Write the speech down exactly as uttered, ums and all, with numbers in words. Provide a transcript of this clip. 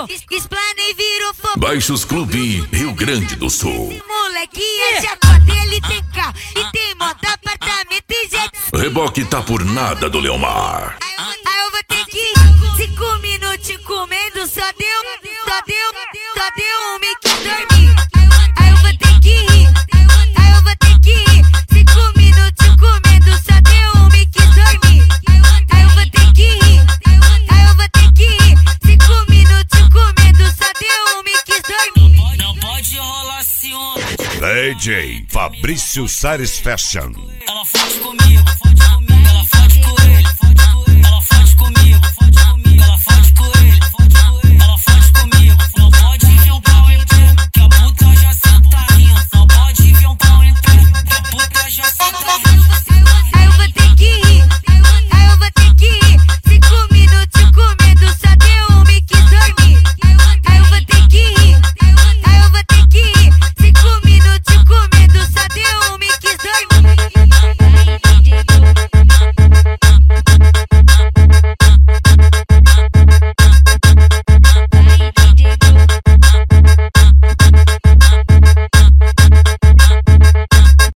Explana e virou fogo. Baixos Clube, Rio Grande do Sul. Esse moleque é chacota, ele tem carro e tem moto, apartamento e jet. Reboque tá por nada do Leomar. Aí eu, aí eu vou ter que ir cinco minutos comendo, só deu, só deu, só deu um me que dormir. Aí eu vou ter que ir, aí eu vou ter que ir cinco minutos comendo, só deu um me que dormir. Aí eu vou ter que ir, aí eu vou ter que ir cinco minutos comendo, só deu um me que dormir. Não pode rolar ciúme. D J Fabrício Satisfaction.